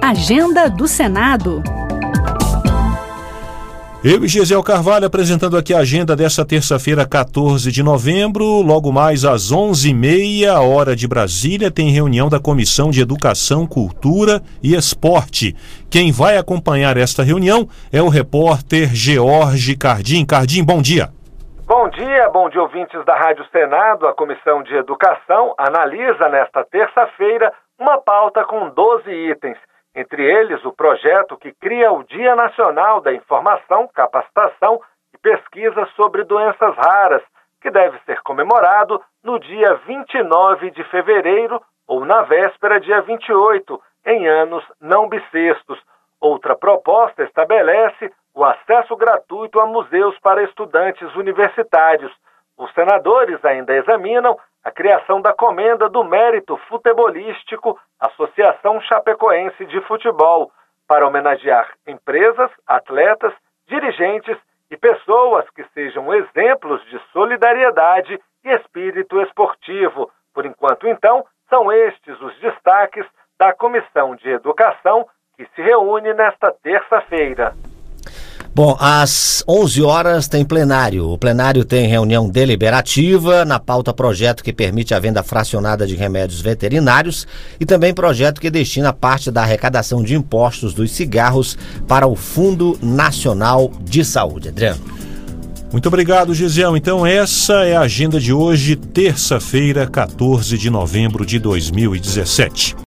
Agenda do Senado. Eu e Gisel Carvalho apresentando aqui a agenda dessa terça-feira, 14 de novembro. Logo mais às 11h30, hora de Brasília, tem reunião da Comissão de Educação, Cultura e Esporte. Quem vai acompanhar esta reunião é o repórter George Cardim. Cardim, bom dia. Bom dia ouvintes da Rádio Senado. A Comissão de Educação analisa nesta terça-feira uma pauta com 12 itens. Entre eles, o projeto que cria o Dia Nacional da Informação, Capacitação e Pesquisa sobre Doenças Raras, que deve ser comemorado no dia 29 de fevereiro ou na véspera, dia 28, em anos não bissextos. Outra proposta estabelece o acesso gratuito a museus para estudantes universitários. Os senadores ainda examinam a criação da Comenda do Mérito Futebolístico, Associação Chapecoense de Futebol, para homenagear empresas, atletas, dirigentes e pessoas que sejam exemplos de solidariedade e espírito esportivo. Por enquanto, então, são estes os destaques da Comissão de Educação, que se reúne nesta terça-feira. Bom, às 11 horas tem plenário. O plenário tem reunião deliberativa, na pauta projeto que permite a venda fracionada de remédios veterinários e também projeto que destina parte da arrecadação de impostos dos cigarros para o Fundo Nacional de Saúde. Adriano. Muito obrigado, Gisel. Então essa é a agenda de hoje, terça-feira, 14 de novembro de 2017.